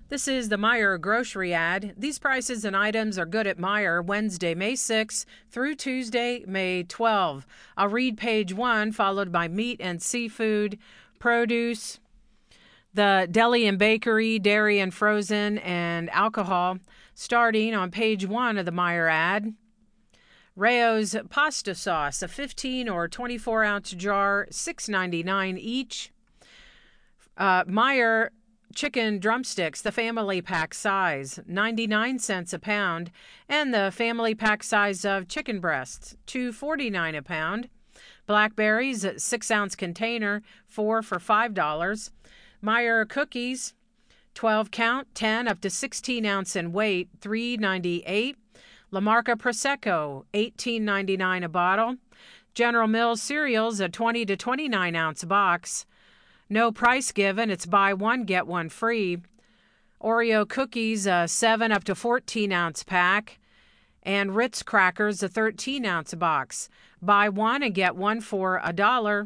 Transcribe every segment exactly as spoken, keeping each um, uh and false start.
This is the Meijer grocery ad. These prices and items are good at Meijer Wednesday, May sixth through Tuesday, May twelfth. I'll read page one, followed by meat and seafood, produce, the deli and bakery, dairy and frozen, and alcohol. Starting on page one of the Meijer ad. Rao's pasta sauce, a fifteen or twenty-four ounce jar, six ninety-nine each. Uh, Meijer chicken drumsticks, the family pack size, ninety-nine cents a pound, and the family pack size of chicken breasts, two forty-nine a pound. Blackberries, six ounce container, four for five dollars. Meijer cookies, twelve count, ten up to sixteen ounce in weight, three ninety-eight. La Marca Prosecco, eighteen ninety-nine a bottle. General Mills cereals, a twenty to twenty-nine ounce box. No price given. It's buy one, get one free. Oreo cookies, a seven up to fourteen ounce pack. And Ritz crackers, a thirteen ounce box. Buy one and get one for a dollar.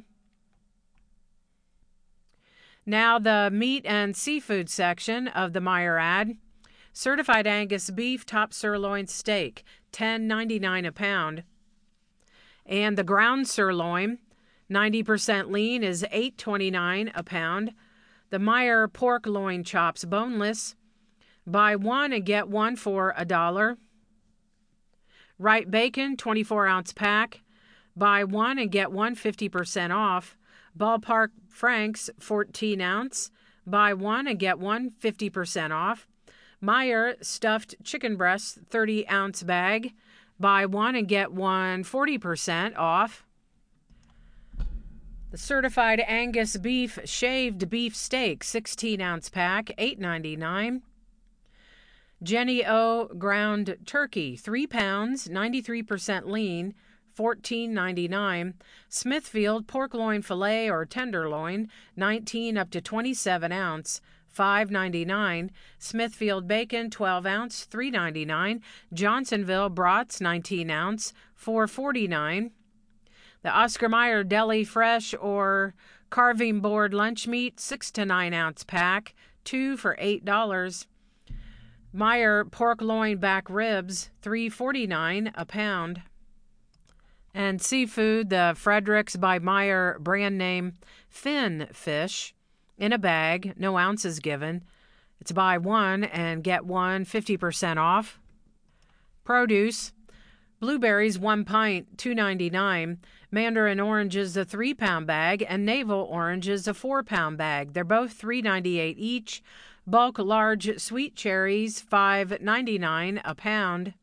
Now the meat and seafood section of the Meijer ad. Certified Angus beef top sirloin steak, ten ninety-nine a pound. And the ground sirloin, ninety percent lean, is eight twenty-nine a pound. The Meijer pork loin chops boneless, buy one and get one for a dollar. Wright bacon, twenty-four ounce pack, buy one and get one fifty percent off. Ballpark Franks, fourteen ounce, buy one and get one fifty percent off. Meijer stuffed chicken breast, thirty ounce bag, buy one and get one forty percent off. The Certified Angus beef shaved beef steak, sixteen ounce pack, eight ninety-nine. Jenny O ground turkey, three pounds, ninety-three percent lean, fourteen ninety-nine. Smithfield pork loin fillet or tenderloin, nineteen up to twenty-seven ounce, five ninety-nine. Smithfield bacon, twelve ounce, three ninety-nine. Johnsonville brats, nineteen ounce, four forty-nine. The Oscar Mayer deli fresh or carving board lunch meat, six to nine ounce pack, two for eight dollars. Meijer pork loin back ribs, three forty-nine a pound. And seafood, the Fredericks by Meijer brand name fin fish, in a bag, no ounces given. It's buy one and get one fifty percent off. Produce, blueberries one pint, two ninety-nine. Mandarin oranges a three pound bag, and navel oranges a four pound bag. They're both three ninety-eight each. Bulk large sweet cherries, five ninety-nine a pound.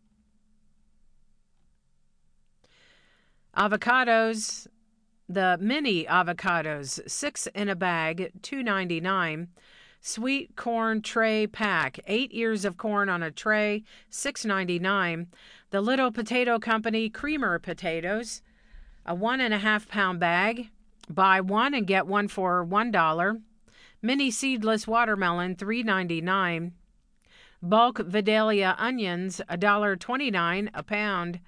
Avocados, the mini avocados, six in a bag, two ninety-nine. Sweet corn tray pack, eight ears of corn on a tray, six ninety-nine. The Little Potato Company creamer potatoes, a one and a half pound bag, buy one and get one for one dollar. Mini seedless watermelon, three ninety-nine. Bulk Vidalia onions, one dollar twenty-nine a pound.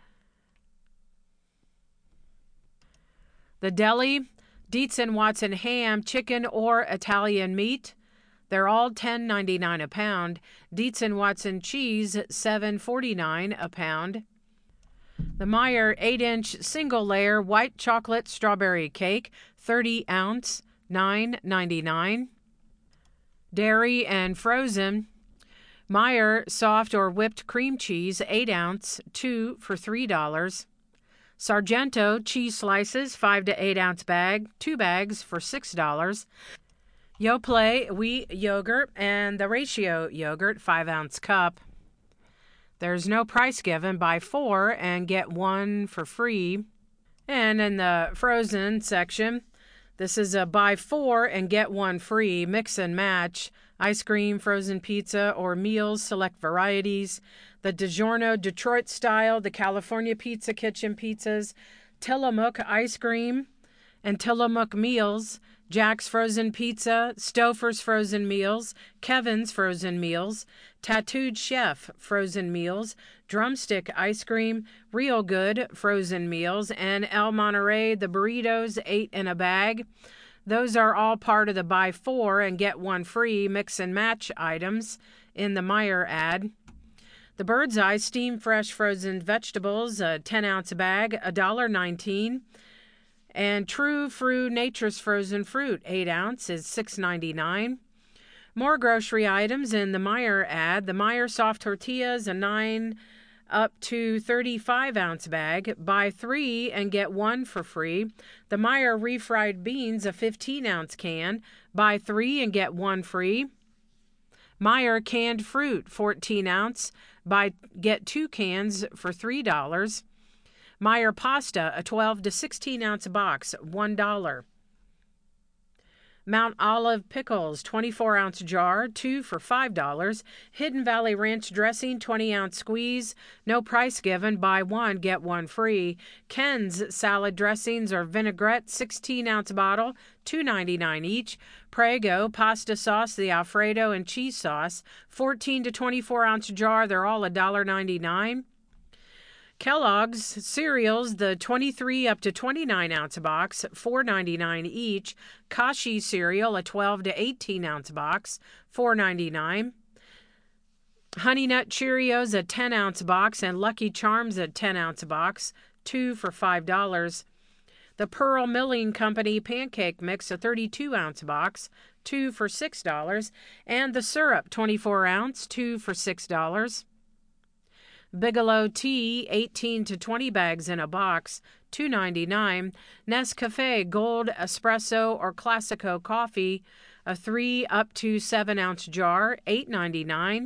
The deli, Dietz and Watson ham, chicken or Italian meat, they're all ten ninety-nine a pound. Dietz and Watson cheese, seven forty-nine a pound. The Meijer eight inch single layer white chocolate strawberry cake, thirty ounce, nine ninety-nine. Dairy and frozen, Meijer soft or whipped cream cheese, eight ounce, two for three dollars. Sargento cheese slices, five to eight ounce bag, two bags for six dollars. Yoplait wheat yogurt and the Ratio yogurt, five ounce cup. There's no price given. Buy four and get one for free. And in the frozen section, this is a buy four and get one free, mix and match, ice cream, frozen pizza, or meals, select varieties. The DiGiorno Detroit style, the California Pizza Kitchen pizzas, Tillamook ice cream, and Tillamook meals, Jack's frozen pizza, Stouffer's frozen meals, Kevin's frozen meals, Tattooed Chef frozen meals, Drumstick ice cream, Real Good frozen meals, and El Monterey, the burritos, eight in a bag. Those are all part of the buy four and get one free mix and match items in the Meijer ad. The Bird's Eye steam fresh frozen vegetables, a ten ounce bag, one dollar nineteen. And True Fruit Nature's frozen fruit, eight ounce, is six ninety-nine. More grocery items in the Meijer ad. The Meijer soft tortillas, a nine up to thirty-five ounce bag. Buy three and get one for free. The Meijer refried beans, a fifteen ounce can. Buy three and get one free. Meijer canned fruit, fourteen ounce. Buy get two cans for three dollars. Meijer pasta, a twelve to sixteen ounce box, one dollar. Mount Olive pickles, twenty-four ounce jar, two for five dollars. Hidden Valley Ranch dressing, twenty ounce squeeze, no price given, buy one, get one free. Ken's salad dressings or vinaigrette, sixteen ounce bottle, two ninety-nine each. Prego pasta sauce, the Alfredo and cheese sauce, fourteen to twenty-four ounce jar, they're all one dollar ninety-nine. Kellogg's cereals, the twenty-three up to twenty-nine ounce box, four ninety-nine each. Kashi cereal, a twelve to eighteen ounce box, four ninety-nine. Honey Nut Cheerios, a ten ounce box, and Lucky Charms, a ten ounce box, two for five dollars. The Pearl Milling Company pancake mix, a thirty-two ounce box, two for six dollars. And the syrup, twenty-four ounce, two for six dollars. Bigelow tea, eighteen to twenty bags in a box, two ninety-nine. Nescafe Gold Espresso or Classico coffee, a three up to seven ounce jar, eight ninety-nine.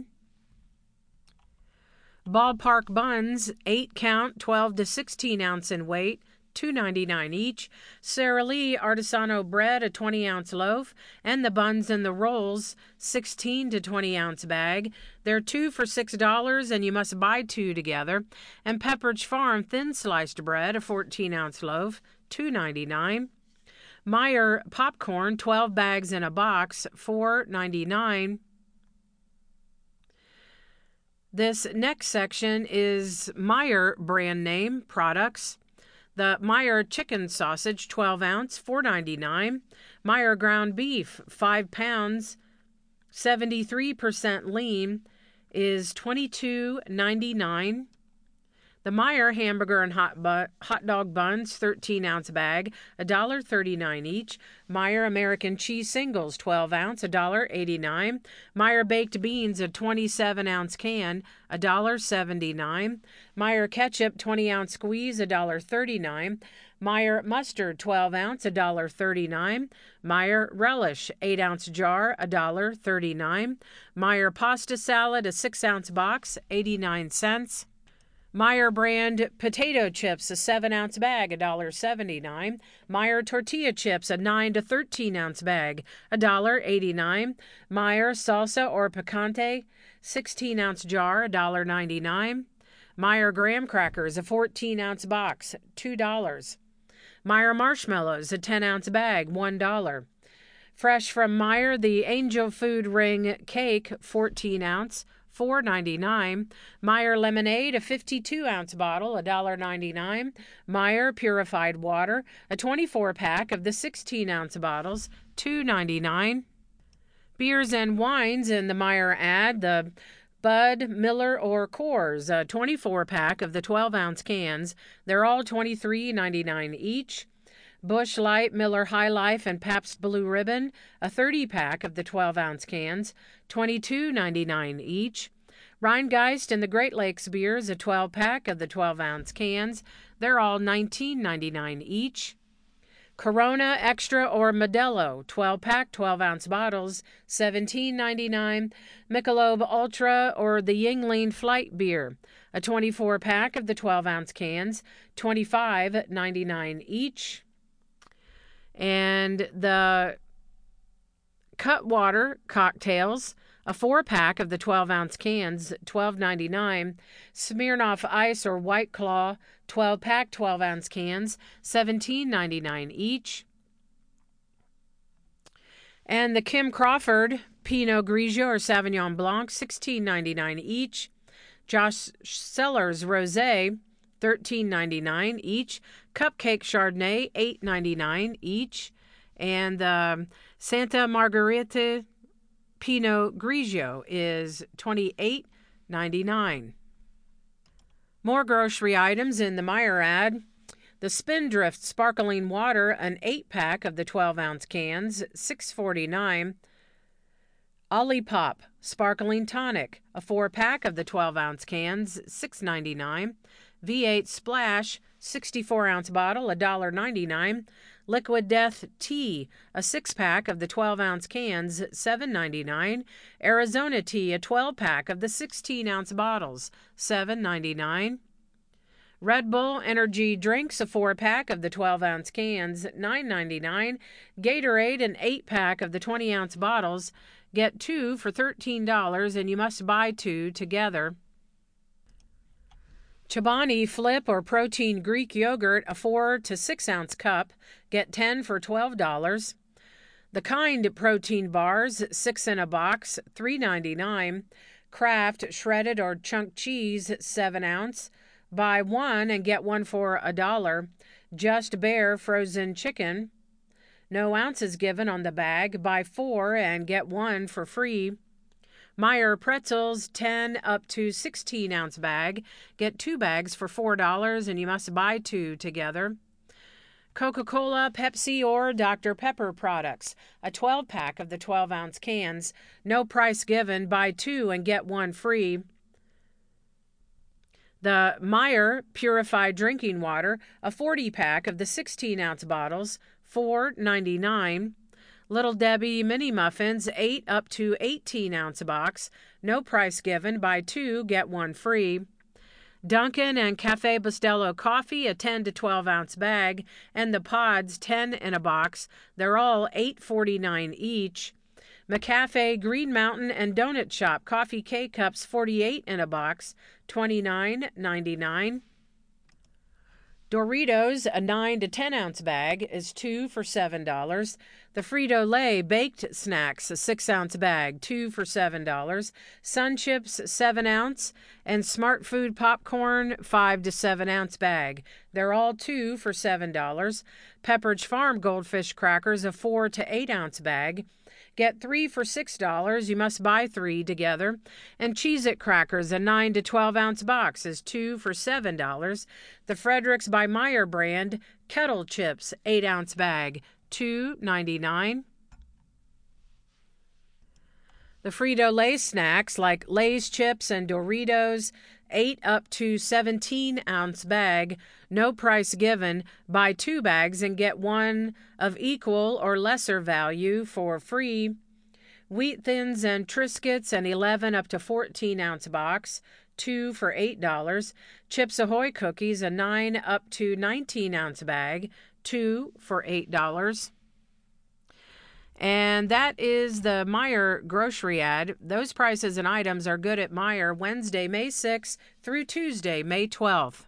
Ballpark buns, eight count, twelve to sixteen ounce in weight, two ninety-nine each. Sara Lee Artisano bread, a twenty ounce loaf, and the buns and the rolls, sixteen to twenty ounce bag. They're two for six dollars, and you must buy two together. And Pepperidge Farm thin sliced bread, a fourteen ounce loaf, two ninety-nine. Meijer popcorn, twelve bags in a box, four ninety-nine. This next section is Meijer brand name products. The Meijer chicken sausage, twelve ounce, four ninety-nine. Meijer ground beef, five pounds, seventy-three percent lean, is twenty-two ninety-nine. The Meijer hamburger and hot, bu- hot dog buns, thirteen ounce bag, one dollar thirty-nine each. Meijer American cheese singles, twelve ounce, one dollar eighty-nine. Meijer baked beans, a twenty-seven ounce can, one dollar seventy-nine. Meijer ketchup, twenty ounce squeeze, one dollar thirty-nine. Meijer mustard, twelve ounce, one dollar thirty-nine. Meijer relish, eight ounce jar, one dollar thirty-nine. Meijer pasta salad, a six ounce box, eighty-nine cents. Meijer brand potato chips, a seven ounce bag, one dollar seventy-nine. Meijer tortilla chips, a nine to thirteen ounce bag, one dollar eighty-nine. Meijer salsa or picante, sixteen ounce jar, one dollar ninety-nine. Meijer graham crackers, a fourteen ounce box, two dollars. Meijer marshmallows, a ten ounce bag, one dollar. Fresh from Meijer, the Angel Food Ring cake, fourteen ounce, four ninety-nine. Meijer lemonade, a fifty-two ounce bottle, one dollar ninety-nine. Meijer purified water, a twenty-four pack of the sixteen ounce bottles, two ninety-nine. Beers and wines in the Meijer ad, the Bud, Miller, or Coors, a twenty-four pack of the twelve ounce cans. They're all twenty-three ninety-nine each. Busch Light, Miller High Life, and Pabst Blue Ribbon, a thirty pack of the twelve ounce cans, twenty-two ninety-nine each. Rheingeist and the Great Lakes beers, a twelve pack of the twelve ounce cans. They're all nineteen ninety-nine each. Corona Extra or Modelo, twelve pack, twelve ounce bottles, seventeen ninety-nine. Michelob Ultra or the Yuengling Flight beer, a twenty-four pack of the twelve ounce cans, twenty-five ninety-nine each. And the Cutwater cocktails, a four pack of the twelve ounce cans, twelve ninety-nine. Smirnoff Ice or White Claw, twelve pack, twelve ounce cans, seventeen ninety-nine each. And the Kim Crawford Pinot Grigio or Sauvignon Blanc, sixteen ninety-nine each. Josh Cellars Rosé, thirteen ninety-nine each. Cupcake Chardonnay, eight ninety-nine each. And the Santa Margherita Pinot Grigio is twenty-eight ninety-nine. More grocery items in the Meijer ad. The Spindrift Sparkling Water, an eight-pack of the twelve-ounce cans, six forty-nine. Olipop Sparkling Tonic, a four-pack of the twelve-ounce cans, six ninety-nine. V eight Splash, sixty-four-ounce bottle, one ninety-nine. Liquid Death Tea, a six-pack of the twelve-ounce cans, seven ninety-nine. Arizona Tea, a twelve-pack of the sixteen-ounce bottles, seven ninety-nine. Red Bull Energy Drinks, a four-pack of the twelve-ounce cans, nine ninety-nine. Gatorade, an eight-pack of the twenty-ounce bottles. Get two for thirteen dollars, and you must buy two together. Chobani Flip or Protein Greek Yogurt, a four to six ounce cup. Get ten for twelve dollars. The Kind Protein Bars, six in a box, three ninety-nine. Kraft Shredded or Chunk Cheese, seven ounce. Buy one and get one for a dollar. Just Bear Frozen Chicken. No ounces given on the bag. Buy four and get one for free. Meijer Pretzels, ten up to sixteen ounce bag. Get two bags for four dollars, and you must buy two together. Coca-Cola, Pepsi, or Doctor Pepper products, a twelve-pack of the twelve-ounce cans. No price given. Buy two and get one free. The Meijer Purified Drinking Water, a forty-pack of the sixteen-ounce bottles, four ninety-nine. Little Debbie Mini Muffins, eight up to eighteen-ounce box. No price given. Buy two, get one free. Dunkin' and Cafe Bustelo Coffee, a ten to twelve ounce bag. And the Pods, ten in a box. They're all eight forty-nine each. McCafe Green Mountain and Donut Shop Coffee K-Cups, forty-eight in a box, twenty-nine ninety-nine. Doritos, a nine to ten ounce bag, is two for seven dollars. The Frito-Lay Baked Snacks, a six ounce bag, two for seven dollars. Sun Chips, seven ounce. And Smart Food Popcorn, five to seven ounce bag. They're all two for seven dollars. Pepperidge Farm Goldfish Crackers, a four to eight ounce bag. Get three for six dollars. You must buy three together. And Cheez-It Crackers, a nine to twelve ounce box, is two for seven dollars. The Fredericks by Meijer brand Kettle Chips, eight ounce bag, two ninety-nine. The Frito-Lay snacks like Lay's chips and Doritos, eight up to seventeen ounce bag, no price given. Buy two bags and get one of equal or lesser value for free. Wheat Thins and Triscuits, an eleven up to fourteen ounce box, two for eight dollars. Chips Ahoy cookies, a nine up to nineteen ounce bag, two for eight dollars. And that is the Meijer grocery ad. Those prices and items are good at Meijer Wednesday, May sixth through Tuesday, May twelfth.